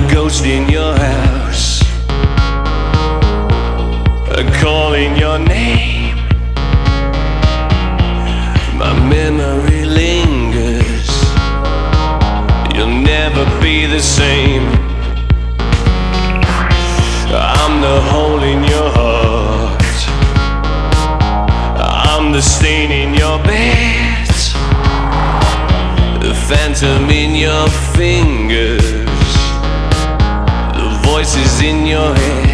ghost in your house, calling your name. My memory lingers. You'll never be the same. I'm the hole in your heart. I'm the stain in your bed, the phantom in your fingers, the voices in your head.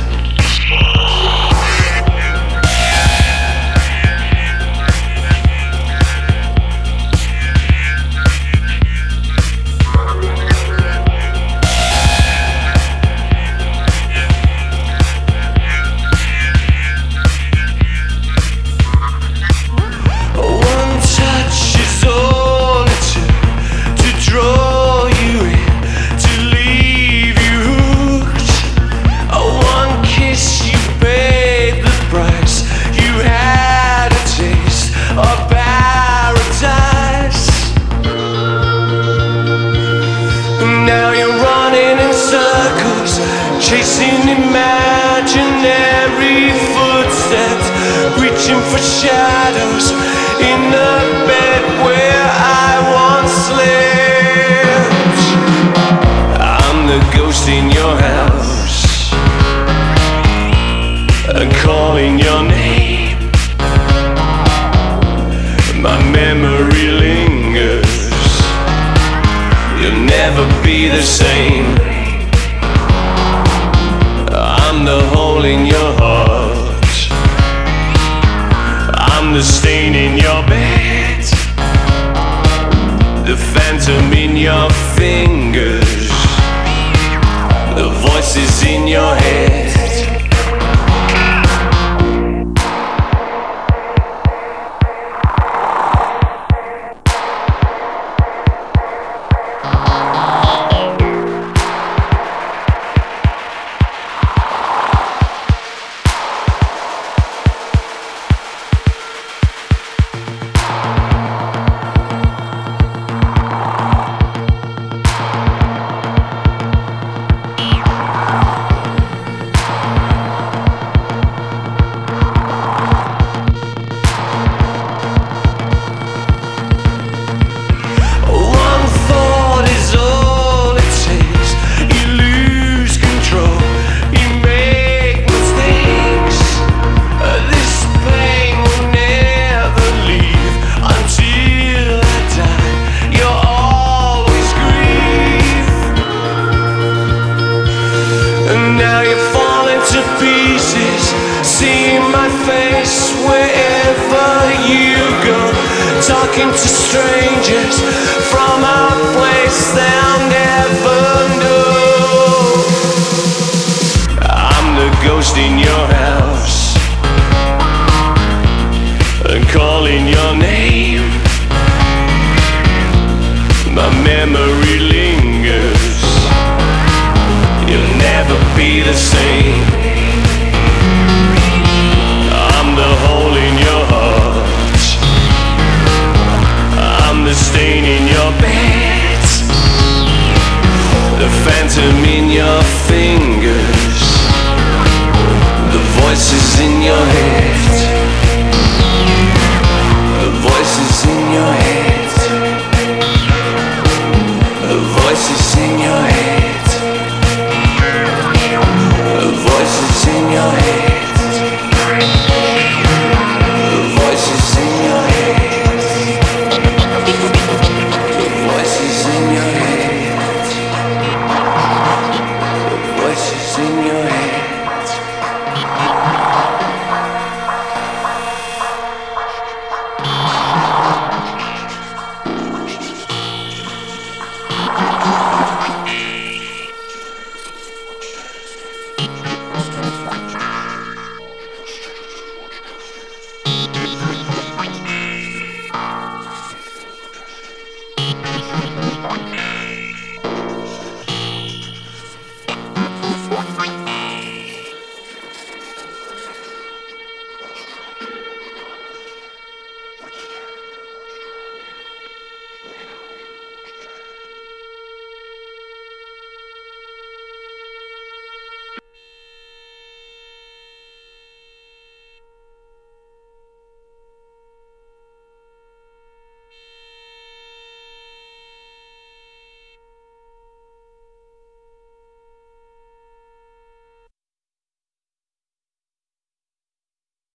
Chasing imaginary footsteps, reaching for shadows in the bed where I once slept. I'm the ghost in your house, calling your name. My memory lingers. You'll never be the same. I'm the hole in your heart. I'm the stain in your bed, the phantom in your fingers, the voices in your head. Now you're falling to pieces, seeing my face wherever you go, talking to strangers from a place they'll never know. I'm the ghost in your house, calling your name. My memory lingers. You'll never be the same. I'm the hole in your heart. I'm the stain in your bed, the phantom in your fingers, the voices in your head.